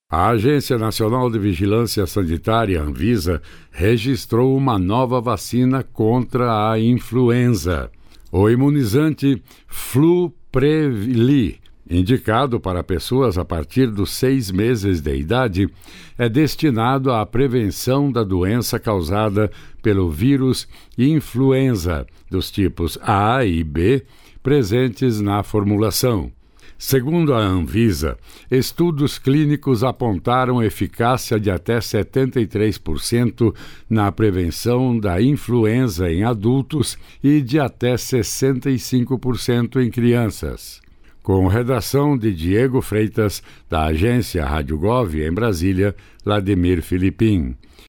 A Agência Nacional de Vigilância Sanitária, Anvisa, registrou uma nova vacina contra a influenza. O imunizante Fluprevili, indicado para pessoas a partir dos 6 meses de idade, é destinado à prevenção da doença causada pelo vírus influenza dos tipos A e B presentes na formulação. Segundo a Anvisa, estudos clínicos apontaram eficácia de até 73% na prevenção da influenza em adultos e de até 65% em crianças. Com redação de Diego Freitas, da agência Rádio Gov, em Brasília, Vladimir Filipim.